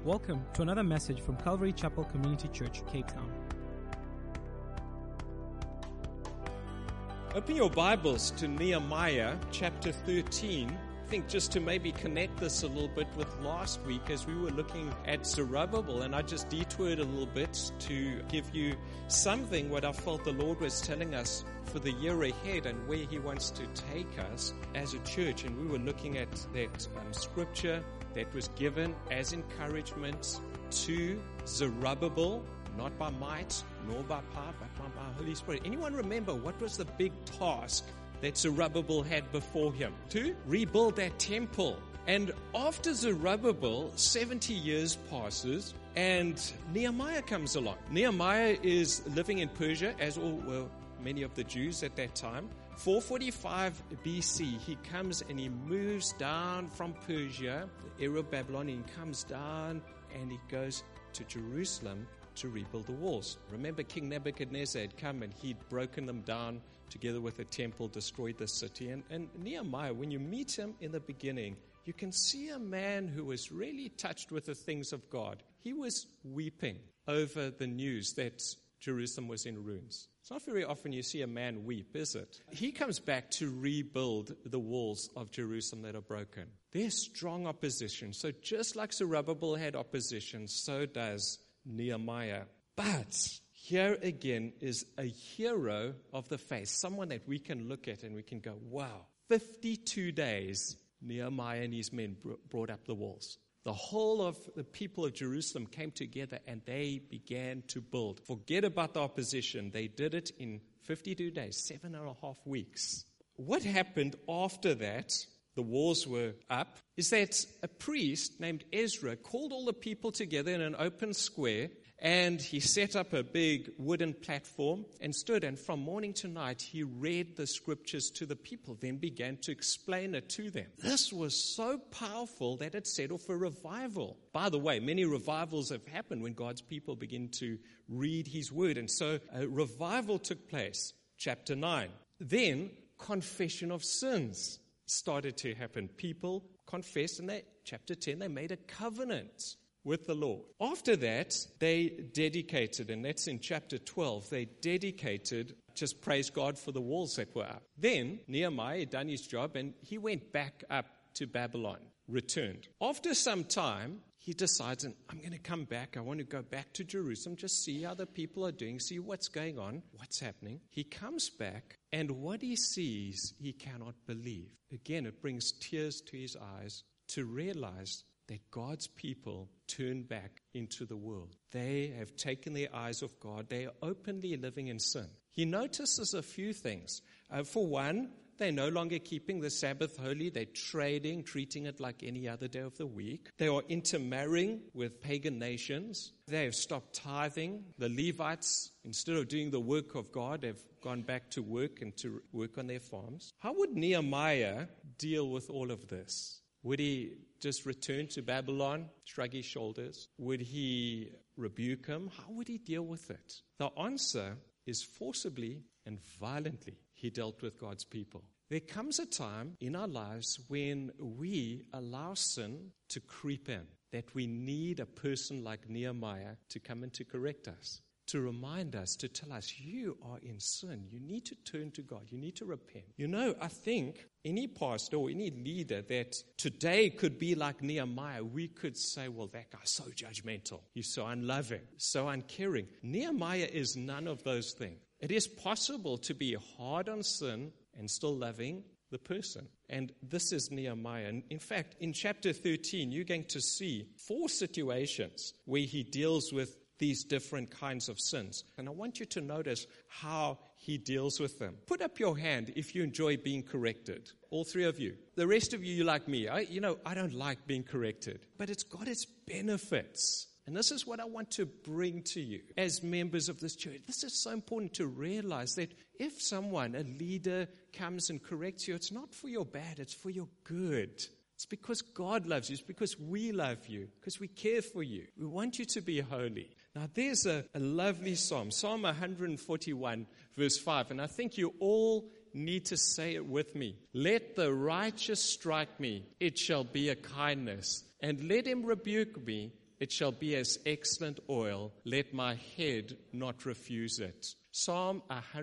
Welcome to another message from Calvary Chapel Community Church, Cape Town. Open your Bibles to Nehemiah chapter 13. I think just to maybe connect this a little bit with last week as we were looking at Zerubbabel, and I just detoured a little bit to give you something what I felt the Lord was telling us for the year ahead and where He wants to take us as a church. And we were looking at that scripture that was given as encouragement to Zerubbabel, not by might nor by power, but by Holy Spirit. Anyone remember what was the big task that Zerubbabel had before him? To rebuild that temple. And after Zerubbabel, 70 years passes and Nehemiah comes along. Nehemiah is living in Persia, as all were many of the Jews at that time. 445 BC, he comes and he moves down from Persia, the era of Babylon, and he comes down and he goes to Jerusalem to rebuild the walls. Remember, King Nebuchadnezzar had come and he'd broken them down together with the temple, destroyed the city. And Nehemiah, when you meet him in the beginning, you can see a man who was really touched with the things of God. He was weeping over the news that Jerusalem was in ruins. It's not very often you see a man weep, is it? He comes back to rebuild the walls of Jerusalem that are broken. There's strong opposition. So just like Zerubbabel had opposition, so does Nehemiah. But here again is a hero of the faith, someone that we can look at and we can go, wow, 52 days Nehemiah and his men brought up the walls. The whole of the people of Jerusalem came together and they began to build. Forget about the opposition. They did it in 52 days, 7.5 weeks. What happened after that, the walls were up, is that a priest named Ezra called all the people together in an open square, and he set up a big wooden platform and stood, and from morning to night he read the scriptures to the people, then began to explain it to them. This was so powerful that it set off a revival. By the way, many revivals have happened when God's people begin to read His word, and so a revival took place. Chapter 9. Then confession of sins started to happen. People confessed, and chapter 10, they made a covenant with the Lord. After that, they dedicated, and that's in chapter 12, they dedicated, just praise God for the walls that were up. Then Nehemiah had done his job, and he went back up to Babylon, returned. After some time, he decides, I'm going to come back. I want to go back to Jerusalem, just see how the people are doing, see what's going on, what's happening. He comes back, and what he sees, he cannot believe. Again, it brings tears to his eyes to realize that God's people turn back into the world. They have taken their eyes off God. They are openly living in sin. He notices a few things. For one, they're no longer keeping the Sabbath holy. They're trading, treating it like any other day of the week. They are intermarrying with pagan nations. They have stopped tithing. The Levites, instead of doing the work of God, have gone back to work and to work on their farms. How would Nehemiah deal with all of this? Would he just return to Babylon, shrug his shoulders? Would he rebuke him? How would he deal with it? The answer is forcibly and violently. He dealt with God's people. There comes a time in our lives when we allow sin to creep in, that we need a person like Nehemiah to come and to correct us, to remind us, to tell us, you are in sin. You need to turn to God. You need to repent. You know, I think any pastor or any leader that today could be like Nehemiah, we could say, well, that guy's so judgmental. He's so unloving, so uncaring. Nehemiah is none of those things. It is possible to be hard on sin and still loving the person. And this is Nehemiah. And in fact, in chapter 13, you're going to see 4 situations where he deals with these different kinds of sins. And I want you to notice how he deals with them. Put up your hand if you enjoy being corrected. All 3 of you. The rest of you, you're like me. I don't like being corrected. But it's got its benefits. And this is what I want to bring to you as members of this church. This is so important to realize that if someone, a leader, comes and corrects you, it's not for your bad, it's for your good. It's because God loves you. It's because we love you, because we care for you. We want you to be holy. Now, there's a lovely psalm, Psalm 141, verse 5, and I think you all need to say it with me. Let the righteous strike me, it shall be a kindness, and let him rebuke me, it shall be as excellent oil. Let my head not refuse it. Psalm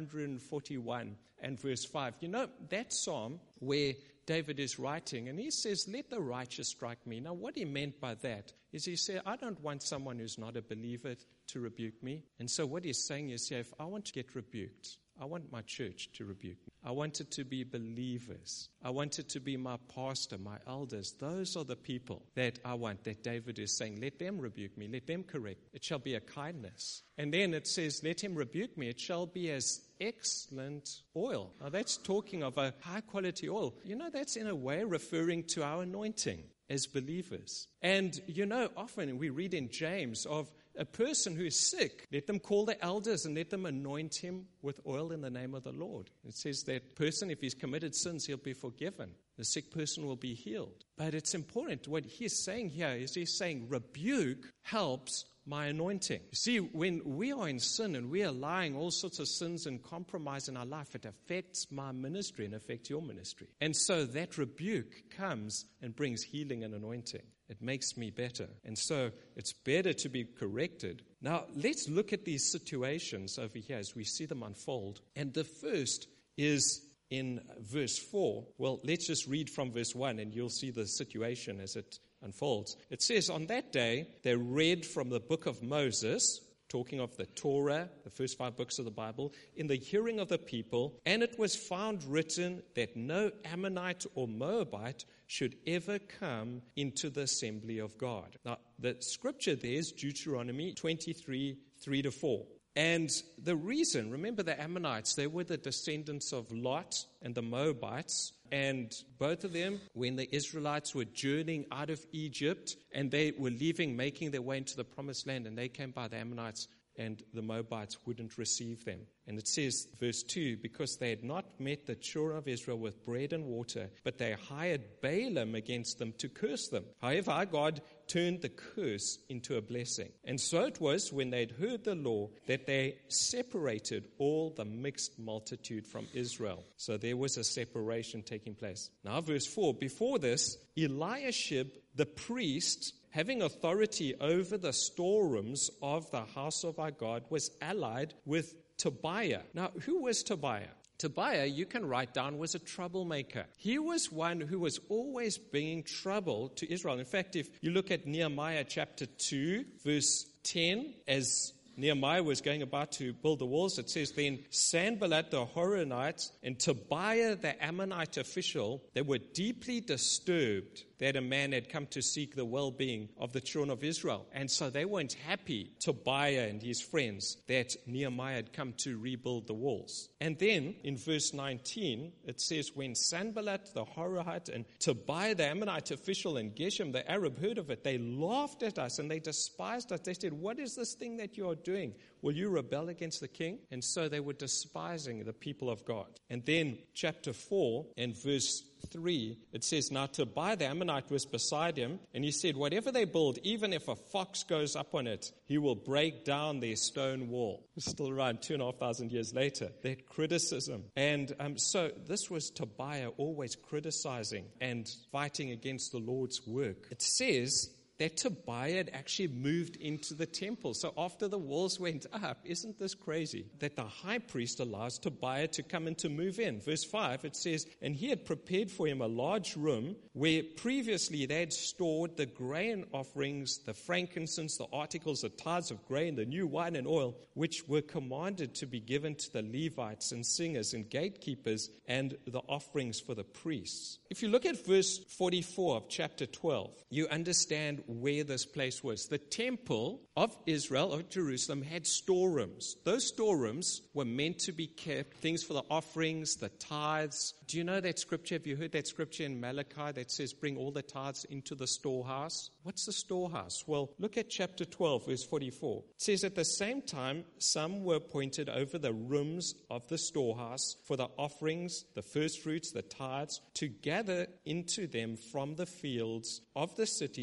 141 and verse 5. You know, that psalm where David is writing, and he says, let the righteous strike me. Now, what he meant by that is he said, I don't want someone who's not a believer to rebuke me. And so what he's saying is, if I want to get rebuked, I want my church to rebuke me. I want it to be believers. I want it to be my pastor, my elders. Those are the people that I want, that David is saying, let them rebuke me, let them correct. It shall be a kindness. And then it says, let him rebuke me. It shall be as excellent oil. Now that's talking of a high quality oil. You know, that's in a way referring to our anointing as believers. And you know, often we read in James of a person who is sick, let them call the elders and let them anoint him with oil in the name of the Lord. It says that person, if he's committed sins, he'll be forgiven. The sick person will be healed. But it's important. What he's saying here is he's saying rebuke helps my anointing. You see, when we are in sin and we are allowing all sorts of sins and compromise in our life, it affects my ministry and affects your ministry. And so that rebuke comes and brings healing and anointing. It makes me better. And so it's better to be corrected. Now, let's look at these situations over here as we see them unfold. And the first is in verse 4. Well, let's just read from verse 1 and you'll see the situation as it unfolds. It says, on that day, they read from the book of Moses, talking of the Torah, the first 5 books of the Bible, in the hearing of the people, and it was found written that no Ammonite or Moabite should ever come into the assembly of God. Now, the scripture there is Deuteronomy 23, 3-4. And the reason, remember the Ammonites, they were the descendants of Lot and the Moabites. And both of them, when the Israelites were journeying out of Egypt and they were leaving, making their way into the promised land, and they came by, the Ammonites and the Moabites wouldn't receive them. And it says, verse 2, because they had not met the children of Israel with bread and water, but they hired Balaam against them to curse them. However, our God turned the curse into a blessing. And so it was, when they had heard the law, that they separated all the mixed multitude from Israel. So there was a separation taking place. Now, verse 4, before this, Eliashib, the priest, having authority over the storerooms of the house of our God, was allied with Tobiah. Now, who was Tobiah? Tobiah, you can write down, was a troublemaker. He was one who was always bringing trouble to Israel. In fact, if you look at Nehemiah chapter 2, verse 10, as Nehemiah was going about to build the walls, it says, then Sanballat the Horonite and Tobiah the Ammonite official, they were deeply disturbed that a man had come to seek the well-being of the children of Israel. And so they weren't happy, Tobiah and his friends, that Nehemiah had come to rebuild the walls. And then in verse 19, it says, when Sanballat the Horonite and Tobiah the Ammonite official and Geshem the Arab heard of it, they laughed at us and they despised us. They said, what is this thing that you are doing? Will you rebel against the king? And so they were despising the people of God. And then chapter 4 and verse 3, it says, now Tobiah the Ammonite was beside him, and he said, whatever they build, even if a fox goes up on it, he will break down their stone wall. It's still around 2,500 years later, that criticism. And so this was Tobiah always criticizing and fighting against the Lord's work. It says that Tobiah had actually moved into the temple. So after the walls went up, isn't this crazy? That the high priest allows Tobiah to come and to move in. Verse 5, it says, and he had prepared for him a large room where previously they had stored the grain offerings, the frankincense, the articles, the tithes of grain, the new wine and oil, which were commanded to be given to the Levites and singers and gatekeepers, and the offerings for the priests. If you look at verse 44 of chapter 12, you understand where this place was. The temple of Israel, of Jerusalem, had storerooms. Those storerooms were meant to be kept, things for the offerings, the tithes. Do you know that scripture? Have you heard that scripture in Malachi that says, bring all the tithes into the storehouse? What's the storehouse? Well, look at chapter 12, verse 44. It says, at the same time, some were appointed over the rooms of the storehouse for the offerings, the first fruits, the tithes, to gather into them from the fields of the cities the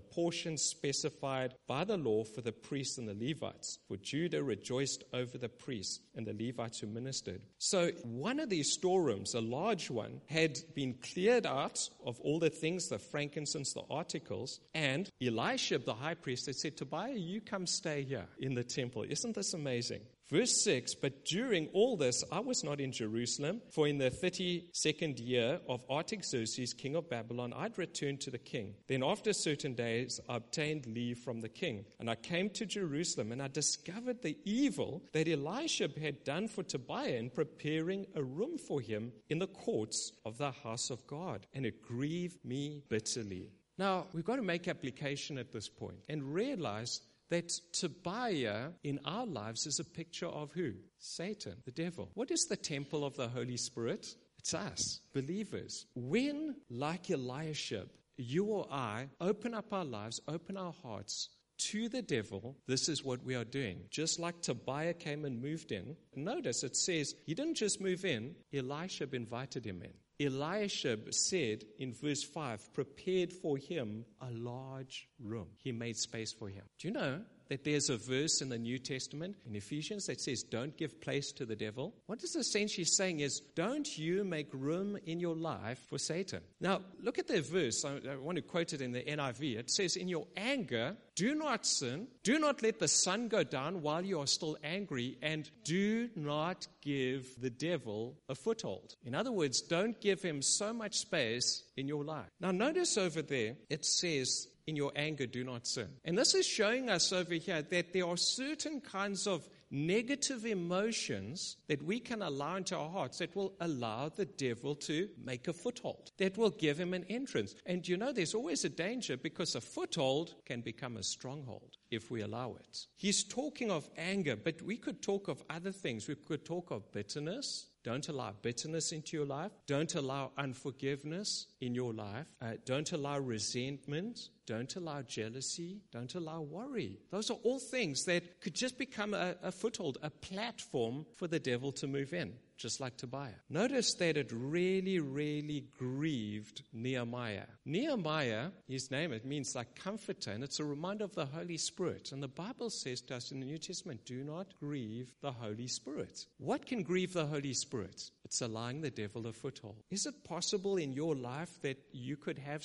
portion specified by the law for the priests and the Levites. For Judah rejoiced over the priests and the Levites who ministered. So one of these storerooms, a large one, had been cleared out of all the things, the frankincense, the articles, and Elisha, the high priest, had said, Tobiah, you come stay here in the temple. Isn't this amazing? Verse 6, but during all this, I was not in Jerusalem, for in the 32nd year of Artaxerxes, king of Babylon, I'd returned to the king. Then after certain days, I obtained leave from the king. And I came to Jerusalem, and I discovered the evil that Elisha had done for Tobiah in preparing a room for him in the courts of the house of God. And it grieved me bitterly. Now, we've got to make application at this point and realize that Tobiah in our lives is a picture of who? Satan, the devil. What is the temple of the Holy Spirit? It's us, believers. When, like Eliashib, you or I open up our lives, open our hearts to the devil, this is what we are doing. Just like Tobiah came and moved in. Notice it says he didn't just move in, Eliashib invited him in. Eliashib said in verse 5, prepared for him a large room. He made space for him. Do you know that there's a verse in the New Testament, in Ephesians, that says, don't give place to the devil? What it's essentially saying is, don't you make room in your life for Satan. Now, look at the verse. I want to quote it in the NIV. It says, in your anger, do not sin. Do not let the sun go down while you are still angry, and do not give the devil a foothold. In other words, don't give him so much space in your life. Now, notice over there, it says, in your anger, do not sin. And this is showing us over here that there are certain kinds of negative emotions that we can allow into our hearts that will allow the devil to make a foothold, that will give him an entrance. And you know, there's always a danger because a foothold can become a stronghold if we allow it. He's talking of anger, but we could talk of other things. We could talk of bitterness. Don't allow bitterness into your life. Don't allow unforgiveness in your life. Don't allow resentment. Don't allow jealousy. Don't allow worry. Those are all things that could just become a foothold, a platform for the devil to move in, just like Tobiah. Notice that it really, really grieved Nehemiah. Nehemiah, his name, it means like comforter, and it's a reminder of the Holy Spirit. And the Bible says to us in the New Testament, do not grieve the Holy Spirit. What can grieve the Holy Spirit? It's allowing the devil a foothold. Is it possible in your life that you could have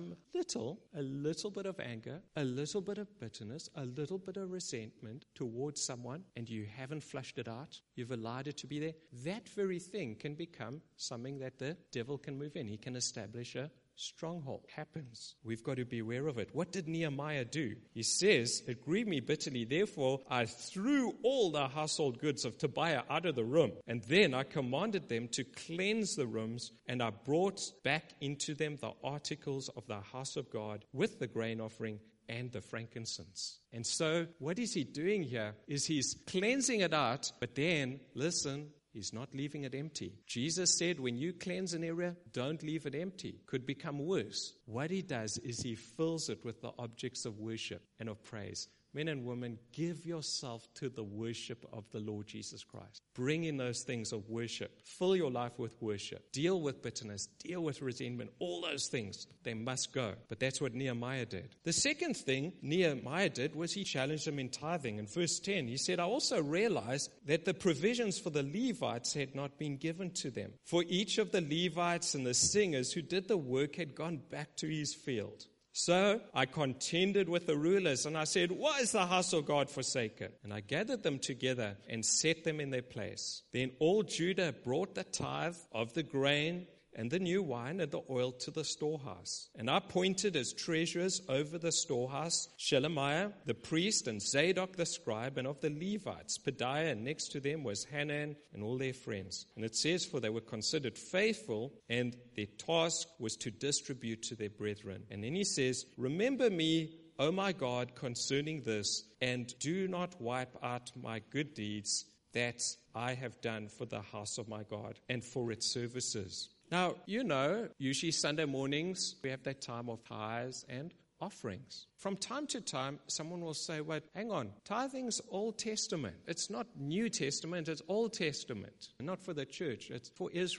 a little bit of anger, a little bit of bitterness, a little bit of resentment towards someone, and you haven't flushed it out? You've allowed it to be there? That very thing can become something that the devil can move in. He can establish a stronghold. Happens. We've got to be aware of it. What did Nehemiah do? He says, it grieved me bitterly, therefore I threw all the household goods of Tobiah out of the room, and then I commanded them to cleanse the rooms, and I brought back into them the articles of the house of God with the grain offering and the frankincense. And so what is he doing here is he's cleansing it out, but then, listen, he's not leaving it empty. Jesus said, when you cleanse an area, don't leave it empty. Could become worse. What he does is he fills it with the objects of worship and of praise. Men and women, give yourself to the worship of the Lord Jesus Christ. Bring in those things of worship. Fill your life with worship. Deal with bitterness. Deal with resentment. All those things, they must go. But that's what Nehemiah did. The second thing Nehemiah did was he challenged them in tithing. In verse 10, he said, I also realized that the provisions for the Levites had not been given to them. For each of the Levites and the singers who did the work had gone back to his field. So I contended with the rulers, and I said, why is the house of God forsaken? And I gathered them together and set them in their place. Then all Judah brought the tithe of the grain and the new wine and the oil to the storehouse. And I appointed as treasurers over the storehouse Shelemiah the priest and Zadok the scribe, and of the Levites Pedaiah, and next to them was Hanan and all their friends. And it says, for they were considered faithful, and their task was to distribute to their brethren. And then he says, remember me, O my God, concerning this, and do not wipe out my good deeds that I have done for the house of my God and for its services. Now, you know, usually Sunday mornings, we have that time of tithes and offerings. From time to time, someone will say, wait, hang on, tithing's Old Testament. It's not New Testament, it's Old Testament. Not for the church, it's for Israel.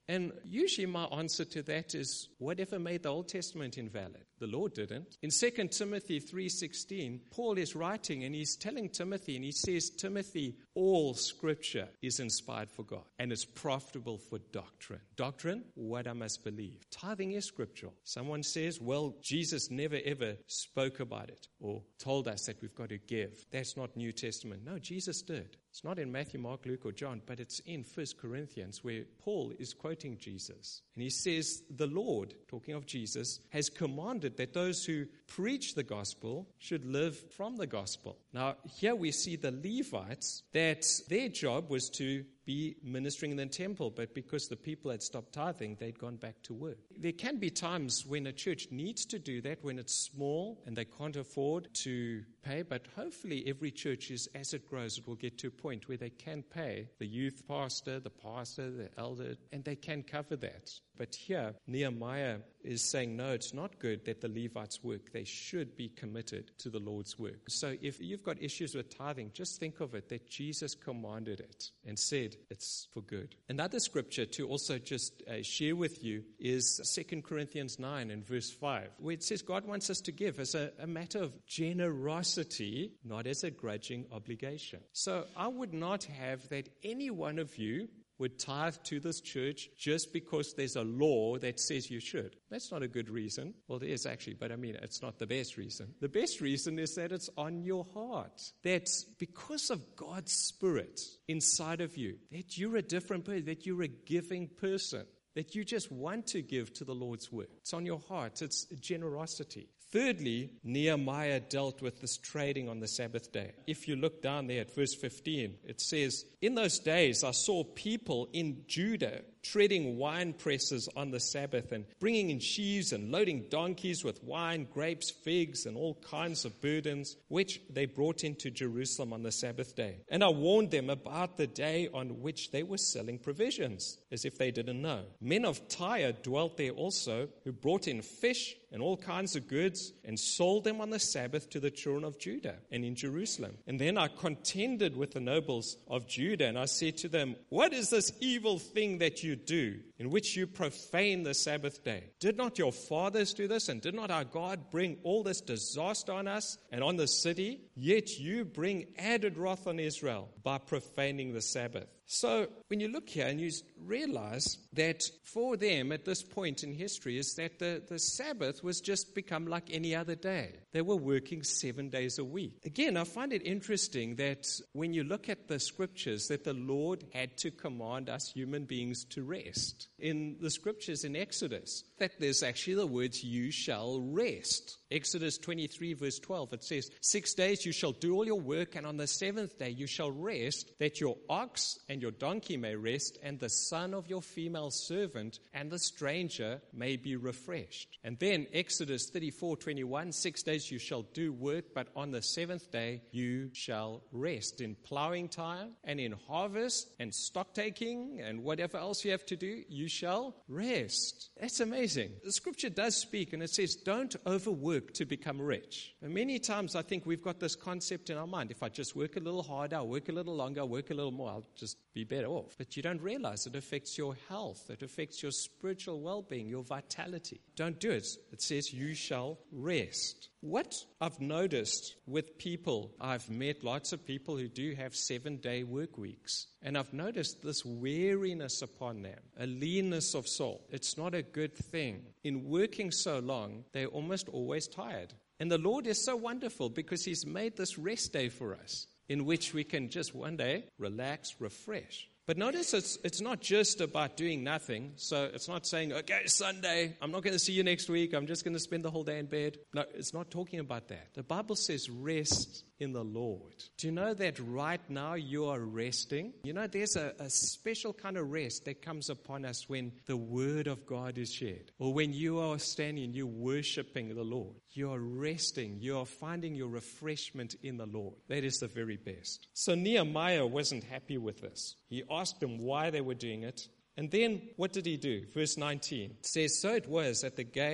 And usually my answer to that is, whatever made the Old Testament invalid? The Lord didn't. In 2 Timothy 3:16, Paul is writing and he's telling Timothy, and he says, Timothy, all Scripture is inspired for God and is profitable for doctrine. Doctrine, what I must believe. Tithing is scriptural. Someone says, well, Jesus never ever spoke about it or told us that we've got to give. That's not New Testament. No, Jesus did. It's not in Matthew, Mark, Luke, or John, but it's in 1 Corinthians where Paul is quoting Jesus. And he says, the Lord, talking of Jesus, has commanded that those who preach the gospel should live from the gospel. Now, here we see the Levites, that their job was to be ministering in the temple, but because the people had stopped tithing, they'd gone back to work. There can be times when a church needs to do that, when it's small and they can't afford to pay, but hopefully every church is, as it grows, it will get to a point where they can pay the youth pastor, the elder, and they can cover that. But here, Nehemiah is saying, no, it's not good that the Levites work. They should be committed to the Lord's work. So if you've got issues with tithing, just think of it, that Jesus commanded it and said it's for good. Another scripture to also just share with you is 2 Corinthians 9 and verse 5, where it says God wants us to give as a matter of generosity, not as a grudging obligation. So I would not have that any one of you would tithe to this church just because there's a law that says you should. That's not a good reason. Well, there is actually, but I mean, it's not the best reason. The best reason is that it's on your heart. That because of God's Spirit inside of you, that you're a different person, that you're a giving person, that you just want to give to the Lord's work. It's on your heart. It's generosity. Thirdly, Nehemiah dealt with this trading on the Sabbath day. If you look down there at verse 15, it says, in those days I saw people in Judah treading wine presses on the Sabbath and bringing in sheaves and loading donkeys with wine, grapes, figs, and all kinds of burdens, which they brought into Jerusalem on the Sabbath day. And I warned them about the day on which they were selling provisions, as if they didn't know. Men of Tyre dwelt there also, who brought in fish and all kinds of goods and sold them on the Sabbath to the children of Judah and in Jerusalem. And then I contended with the nobles of Judah, and I said to them, what is this evil thing that you do, in which you profane the Sabbath day? Did not your fathers do this, and did not our God bring all this disaster on us and on the city? Yet you bring added wrath on Israel by profaning the Sabbath. So when you look here and you realize that for them at this point in history is that the Sabbath was just become like any other day. They were working 7 days a week. Again, I find it interesting that when you look at the scriptures, that the Lord had to command us human beings to rest. In the scriptures in Exodus, that there's actually the words, you shall rest. Exodus 23 verse 12, it says, 6 days you shall do all your work, and on the seventh day you shall rest, that your ox and your donkey may rest, and the son of your female servant and the stranger may be refreshed. And then Exodus 34:21, 6 days you shall do work, but on the seventh day you shall rest. In plowing time and in harvest and stock taking and whatever else you have to do, you shall rest. That's amazing. The scripture does speak, and it says, don't overwork to become rich. And many times I think we've got this concept in our mind. If I just work a little harder, I'll work a little longer, I'll work a little more, I'll just be better off. But you don't realize it affects your health. It affects your spiritual well-being, your vitality. Don't do it. It says you shall rest. What I've noticed with people, I've met lots of people who do have 7-day work weeks. And I've noticed this weariness upon them, a leanness of soul. It's not a good thing. In working so long, they're almost always tired. And the Lord is so wonderful because He's made this rest day for us, in which we can just one day relax, refresh. But notice it's not just about doing nothing. So it's not saying, okay, Sunday, I'm not going to see you next week. I'm just going to spend the whole day in bed. No, it's not talking about that. The Bible says rest in the Lord. Do you know that right now you are resting? You know, there's a special kind of rest that comes upon us when the Word of God is shared, or when you are standing and you're worshiping the Lord. You are resting. You are finding your refreshment in the Lord. That is the very best. So Nehemiah wasn't happy with this. He asked them why they were doing it. And then what did he do? Verse 19 says, so it was at the gates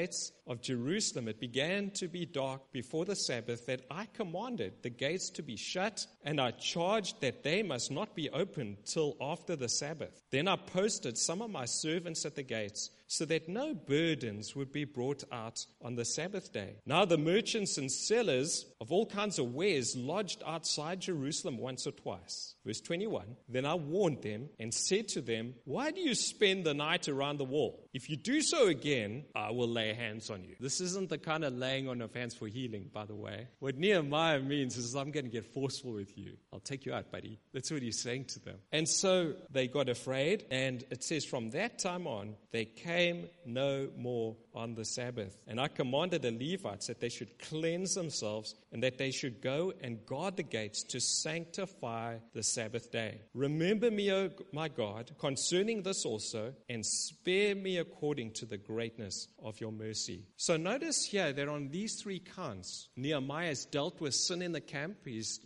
of Jerusalem, it began to be dark before the Sabbath, that I commanded the gates to be shut, and I charged that they must not be opened till after the Sabbath. Then I posted some of my servants at the gates, so that no burdens would be brought out on the Sabbath day. Now the merchants and sellers of all kinds of wares lodged outside Jerusalem once or twice. Verse 21, then I warned them and said to them, why do you spend the night around the wall? If you do so again, I will lay hands on you. This isn't the kind of laying on of hands for healing, by the way. What Nehemiah means is, I'm going to get forceful with you. I'll take you out, buddy. That's what he's saying to them. And so they got afraid, and it says from that time on, they came no more on the Sabbath. And I commanded the Levites that they should cleanse themselves and that they should go and guard the gates to sanctify the Sabbath day. Remember me, O my God, concerning this also, and spare me according to the greatness of your mercy. So notice here that on these three counts, Nehemiah has dealt with sin in the camp. He's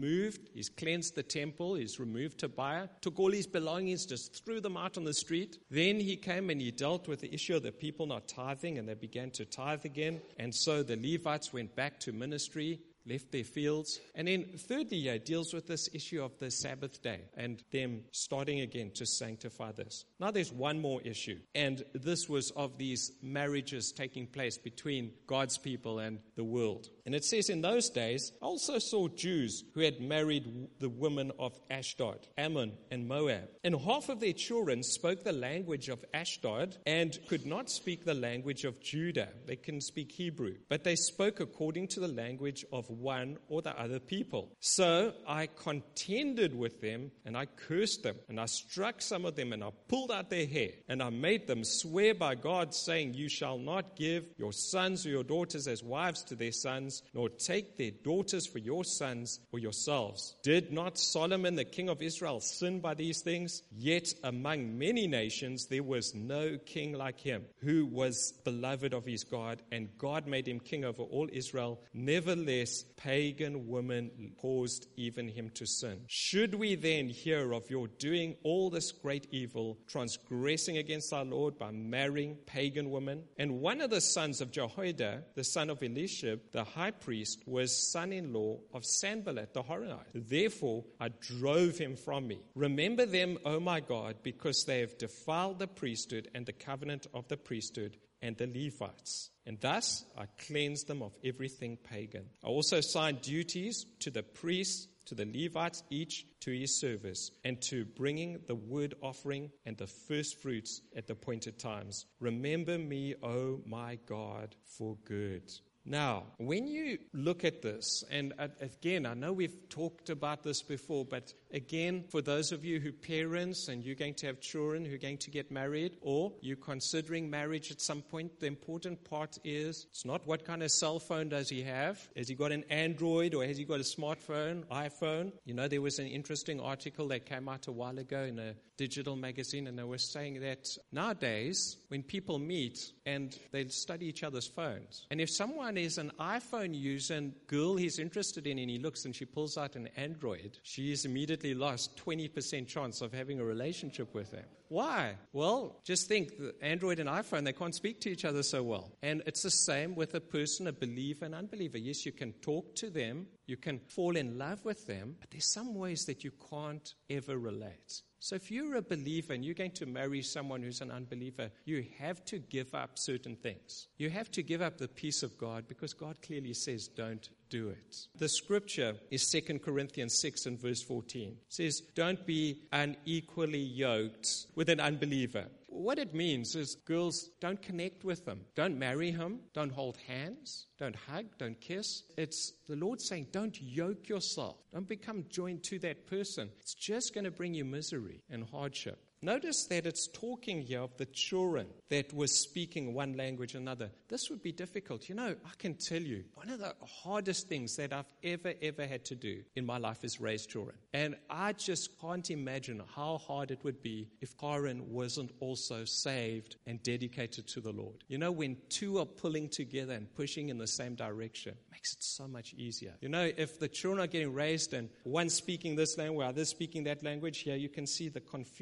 cleansed the temple, he's removed Tobiah, took all his belongings, just threw them out on the street. Then he came and he dealt with the issue of the people not tithing, and they began to tithe again. And so the Levites went back to ministry, left their fields. And then thirdly, he deals with this issue of the Sabbath day and them starting again to sanctify this. Now there's one more issue, and this was of these marriages taking place between God's people and the world. And it says, in those days, I also saw Jews who had married the women of Ashdod, Ammon, and Moab. And half of their children spoke the language of Ashdod and could not speak the language of Judah. They couldn't speak Hebrew, but they spoke according to the language of one or the other people. So I contended with them, and I cursed them, and I struck some of them, and I pulled out their hair, and I made them swear by God, saying, you shall not give your sons or your daughters as wives to their sons, nor take their daughters for your sons or yourselves. Did not Solomon the king of Israel sin by these things? Yet among many nations there was no king like him, who was beloved of his God, and God made him king over all Israel. Nevertheless, pagan women caused even him to sin. Should we then hear of your doing all this great evil, transgressing against our Lord by marrying pagan women? And one of the sons of Jehoiada, the son of Elishib, the high priest, was son-in-law of Sanballat the Horonite. Therefore, I drove him from me. Remember them, O my God, because they have defiled the priesthood and the covenant of the priesthood and the Levites. And thus I cleansed them of everything pagan. I also assigned duties to the priests, to the Levites, each to his service, and to bringing the wood offering and the first fruits at the appointed times. Remember me, O my God, for good. Now, when you look at this, and again, I know we've talked about this before, but again, for those of you who parents and you're going to have children who are going to get married, or you're considering marriage at some point, the important part is, it's not what kind of cell phone does he have. Has he got an Android, or has he got a smartphone, iPhone? You know, there was an interesting article that came out a while ago in a digital magazine, and they were saying that nowadays, when people meet and they study each other's phones, and if someone is an iPhone user and girl he's interested in, and he looks and she pulls out an Android, she is immediately lost 20% chance of having a relationship with him. Why? Well, just think, the Android and iPhone, they can't speak to each other so well. And it's the same with a person, a believer and unbeliever. Yes, you can talk to them, you can fall in love with them, but there's some ways that you can't ever relate. So if you're a believer and you're going to marry someone who's an unbeliever, you have to give up certain things. You have to give up the peace of God, because God clearly says don't do it. The scripture is 2 Corinthians 6 and verse 14. It says, don't be unequally yoked with an unbeliever. What it means is, girls, don't connect with them. Don't marry him. Don't hold hands. Don't hug. Don't kiss. It's the Lord saying, don't yoke yourself. Don't become joined to that person. It's just going to bring you misery and hardship. Notice that it's talking here of the children that were speaking one language or another. This would be difficult. You know, I can tell you, one of the hardest things that I've ever had to do in my life is raise children. And I just can't imagine how hard it would be if Karen wasn't also saved and dedicated to the Lord. You know, when two are pulling together and pushing in the same direction, it makes it so much easier. You know, if the children are getting raised and one speaking this language, others speaking that language, here you can see the confusion. But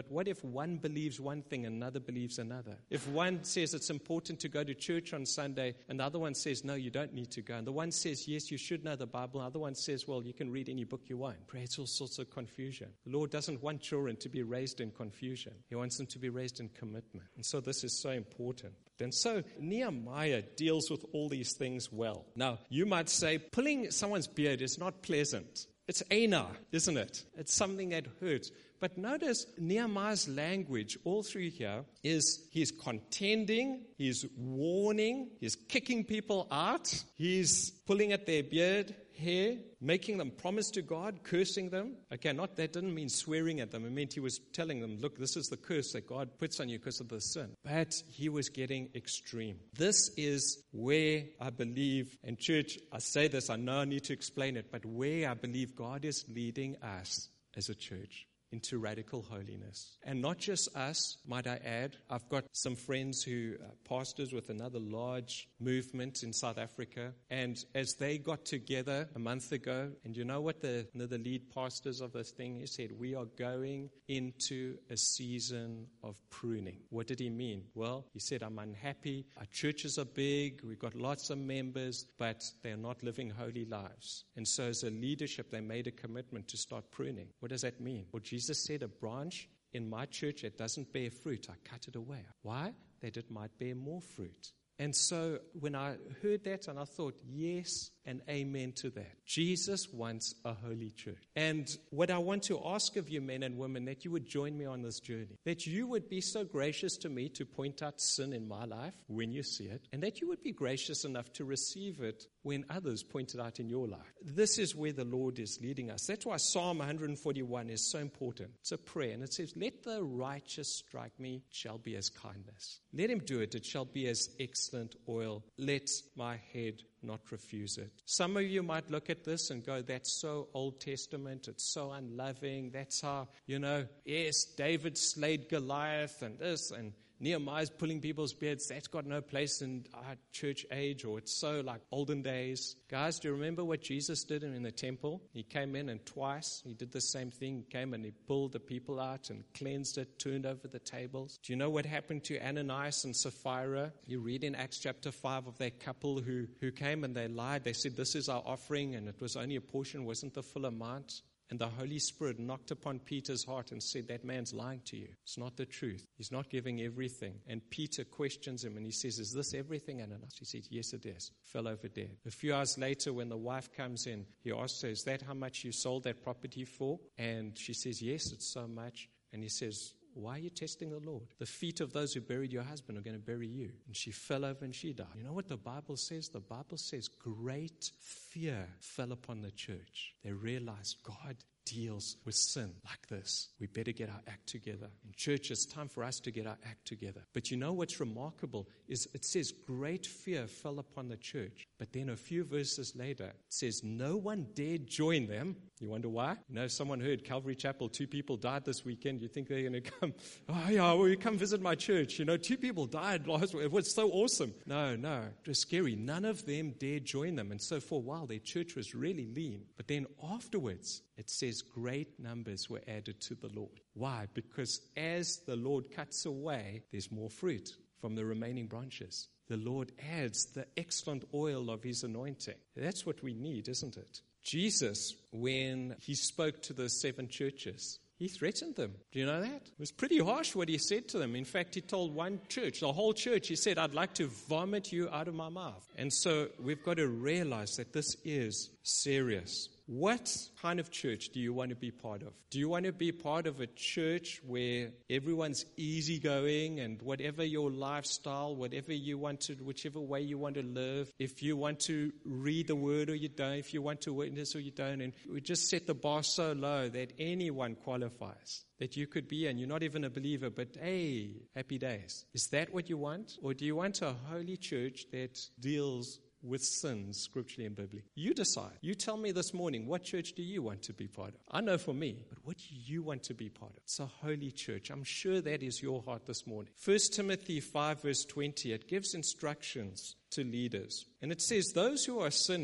but what if one believes one thing and another believes another? If one says it's important to go to church on Sunday and the other one says, no, you don't need to go. And the one says, yes, you should know the Bible. And the other one says, well, you can read any book you want. Creates all sorts of confusion. The Lord doesn't want children to be raised in confusion. He wants them to be raised in commitment. And so this is so important. And so Nehemiah deals with all these things well. Now, you might say, pulling someone's beard is not pleasant. It's ana, isn't it? It's something that hurts. But notice Nehemiah's language all through here is he's contending, he's warning, he's kicking people out, he's pulling at their beard, hair, making them promise to God, cursing them. Okay, that didn't mean swearing at them. It meant he was telling them, look, this is the curse that God puts on you because of the sin. But he was getting extreme. This is where I believe, and church, I say this, I know I need to explain it, but where I believe God is leading us as a church into radical holiness. And not just us, might I add. I've got some friends who are pastors with another large movement in South Africa. And as they got together a month ago, and you know what the lead pastors of this thing, he said, we are going into a season of pruning. What did he mean? Well, he said, I'm unhappy. Our churches are big. We've got lots of members, but they're not living holy lives. And so as a leadership, they made a commitment to start pruning. What does that mean? Well, Jesus said, a branch in my church that doesn't bear fruit, I cut it away. Why? That it might bear more fruit. And so when I heard that, and I thought, yes and amen to that. Jesus wants a holy church. And what I want to ask of you, men and women, that you would join me on this journey. That you would be so gracious to me to point out sin in my life when you see it. And that you would be gracious enough to receive it when others point it out in your life. This is where the Lord is leading us. That's why Psalm 141 is so important. It's a prayer. And it says, let the righteous strike me, it shall be as kindness. Let him do it, it shall be as excellent oil. Let my head not refuse it. Some of you might look at this and go, that's so Old Testament, it's so unloving, that's how, yes, David slayed Goliath and this, and Nehemiah's pulling people's beards. That's got no place in our church age, or it's so like olden days. Guys, do you remember what Jesus did in the temple? He came in and twice he did the same thing. He came and he pulled the people out and cleansed it, turned over the tables. Do you know what happened to Ananias and Sapphira? You read in Acts chapter 5 of that couple who came and they lied. They said, this is our offering, and it was only a portion, wasn't the full amount. And the Holy Spirit knocked upon Peter's heart and said, that man's lying to you. It's not the truth. He's not giving everything. And Peter questions him and he says, is this everything, Ananias? He said, yes, it is. Fell over dead. A few hours later, when the wife comes in, he asks her, is that how much you sold that property for? And she says, yes, it's so much. And he says, why are you testing the Lord? The feet of those who buried your husband are going to bury you. And she fell over and she died. You know what the Bible says? The Bible says great fear fell upon the church. They realized God deals with sin like this. We better get our act together. In church, it's time for us to get our act together. But you know what's remarkable is it says great fear fell upon the church. But then a few verses later, it says no one dared join them. You wonder why? Someone heard Calvary Chapel, 2 people died this weekend. You think they're going to come, will you come visit my church? 2 people died last week. It was so awesome. No, it was scary. None of them dared join them. And so for a while, their church was really lean. But then afterwards, it says great numbers were added to the Lord. Why? Because as the Lord cuts away, there's more fruit from the remaining branches. The Lord adds the excellent oil of his anointing. That's what we need, isn't it? Jesus, when he spoke to the 7 churches, he threatened them. Do you know that? It was pretty harsh what he said to them. In fact, he told one church, the whole church, he said, I'd like to vomit you out of my mouth. And so we've got to realize that this is serious. What kind of church do you want to be part of? Do you want to be part of a church where everyone's easygoing and whatever your lifestyle, whatever you want to, whichever way you want to live, if you want to read the word or you don't, if you want to witness or you don't, and we just set the bar so low that anyone qualifies, that you could be, and you're not even a believer, but hey, happy days. Is that what you want? Or do you want a holy church that deals with sins scripturally and biblically? You decide. You tell me this morning, what church do you want to be part of? I know for me, but what do you want to be part of? It's a holy church. I'm sure that is your heart this morning. 1 Timothy 5 verse 20, it gives instructions to leaders. And it says, those who are sinning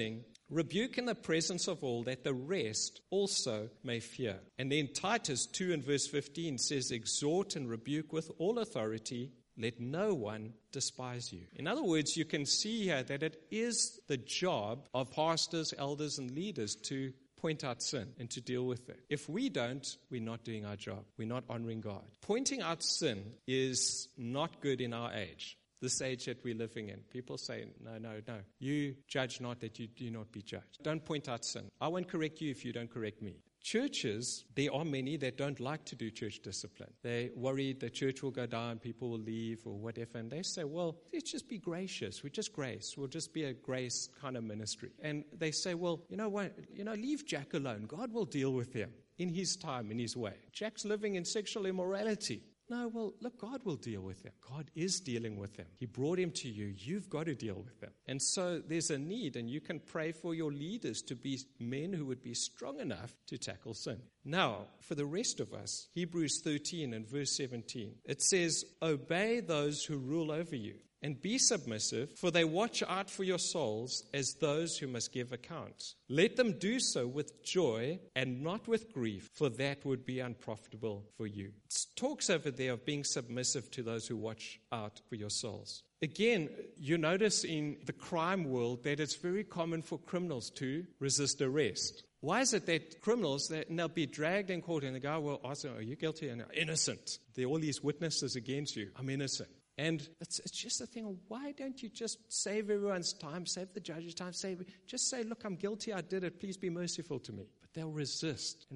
Rebuke in the presence of all, that the rest also may fear. And then Titus 2 and verse 15 says, exhort and rebuke with all authority. Let no one despise you. In other words, you can see here that it is the job of pastors, elders, and leaders to point out sin and to deal with it. If we don't, we're not doing our job. We're not honoring God. Pointing out sin is not good in our age. This age that we're living in. People say, no. You judge not that you do not be judged. Don't point out sin. I won't correct you if you don't correct me. Churches, there are many that don't like to do church discipline. They're worried the church will go down, people will leave or whatever. And they say, well, let's just be gracious. We just grace. We'll just be a grace kind of ministry. And they say, well, you know what? Leave Jack alone. God will deal with him in his time, in his way. Jack's living in sexual immorality. No, well, look, God will deal with him. God is dealing with him. He brought him to you. You've got to deal with him. And so there's a need, and you can pray for your leaders to be men who would be strong enough to tackle sin. Now, for the rest of us, Hebrews 13 and verse 17, it says, obey those who rule over you, and be submissive, for they watch out for your souls as those who must give account. Let them do so with joy and not with grief, for that would be unprofitable for you. It talks over there of being submissive to those who watch out for your souls. Again, you notice in the crime world that it's very common for criminals to resist arrest. Why is it that criminals, they'll be dragged in court and the guy will ask them, are you guilty? And innocent. There are all these witnesses against you. I'm innocent. And it's just a thing of, why don't you just save everyone's time, save the judge's time, just say, look, I'm guilty, I did it, please be merciful to me. But they'll resist.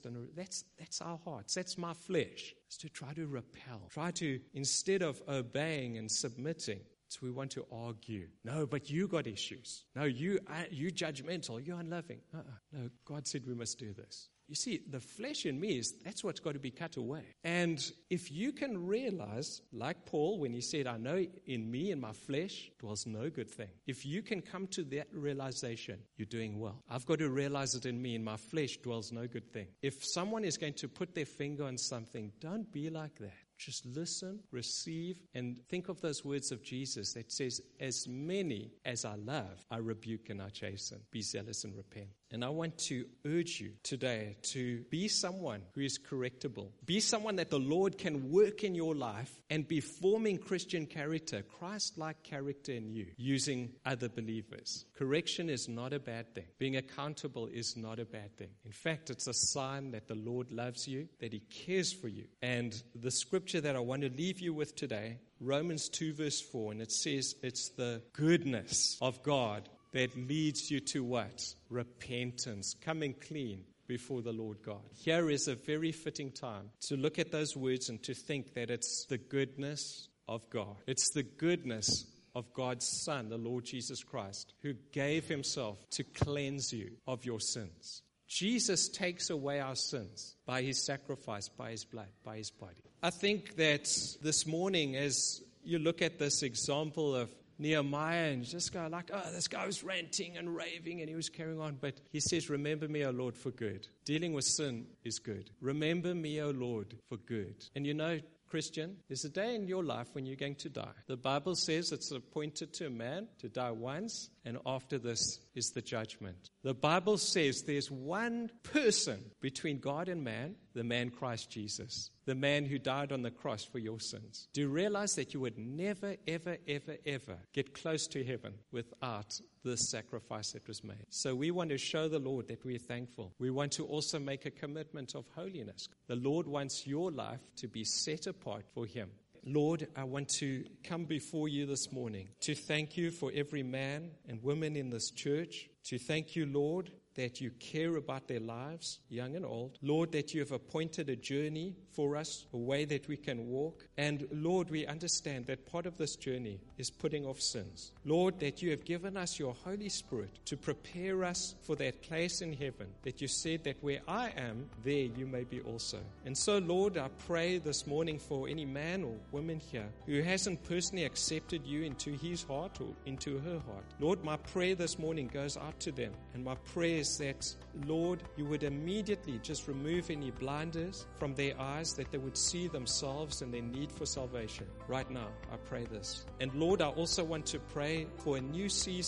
That's our hearts, that's my flesh, is to try to repel, instead of obeying and submitting, so we want to argue. No, but you got issues. No, you judgmental, you're unloving. No, God said we must do this. You see, the flesh in me, that's what's got to be cut away. And if you can realize, like Paul, when he said, I know in me, in my flesh, dwells no good thing. If you can come to that realization, you're doing well. I've got to realize it in me, in my flesh, dwells no good thing. If someone is going to put their finger on something, don't be like that. Just listen, receive, and think of those words of Jesus that says, as many as I love, I rebuke and I chasten. Be zealous and repent. And I want to urge you today to be someone who is correctable. Be someone that the Lord can work in your life and be forming Christian character, Christ-like character in you, using other believers. Correction is not a bad thing. Being accountable is not a bad thing. In fact, it's a sign that the Lord loves you, that He cares for you. And the scripture that I want to leave you with today, Romans 2 verse 4, and it says it's the goodness of God that leads you to what? Repentance, coming clean before the Lord God. Here is a very fitting time to look at those words and to think that it's the goodness of God. It's the goodness of God's Son, the Lord Jesus Christ, who gave Himself to cleanse you of your sins. Jesus takes away our sins by His sacrifice, by His blood, by His body. I think that this morning, as you look at this example of Nehemiah and just go like, oh, this guy was ranting and raving and he was carrying on. But he says, remember me, O Lord, for good. Dealing with sin is good. Remember me, O Lord, for good. And you know, Christian, there's a day in your life when you're going to die. The Bible says it's appointed to a man to die once, and after this is the judgment. The Bible says there's one person between God and man, the man Christ Jesus, the man who died on the cross for your sins. Do you realize that you would never, ever, ever, ever get close to heaven without this sacrifice that was made? So we want to show the Lord that we're thankful. We want to also make a commitment of holiness. The Lord wants your life to be set apart for Him. Lord, I want to come before you this morning to thank you for every man and woman in this church, to thank you, Lord, that you care about their lives, young and old. Lord, that you have appointed a journey for us, a way that we can walk. And Lord, we understand that part of this journey is putting off sins. Lord, that you have given us your Holy Spirit to prepare us for that place in heaven, that you said that where I am, there you may be also. And so, Lord, I pray this morning for any man or woman here who hasn't personally accepted you into his heart or into her heart. Lord, my prayer this morning goes out to them. And my prayer is that, Lord, you would immediately just remove any blinders from their eyes, that they would see themselves and their need for salvation. Right now, I pray this. And Lord, I also want to pray for a new season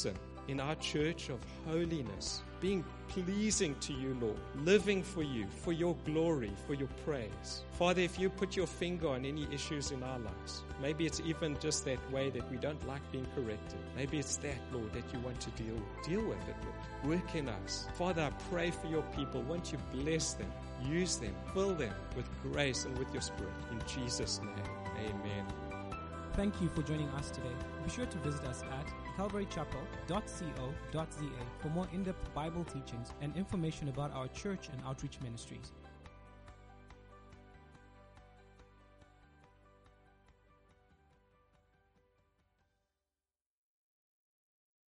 in our church of holiness, being pleasing to you, Lord, living for you, for your glory, for your praise. Father, if you put your finger on any issues in our lives, maybe it's even just that way that we don't like being corrected. Maybe it's that, Lord, that you want to deal with it, Lord. Work in us. Father, I pray for your people. Won't you bless them, use them, fill them with grace and with your Spirit. In Jesus' name, amen. Thank you for joining us today. Be sure to visit us at calvarychapel.co.za for more in-depth Bible teachings and information about our church and outreach ministries.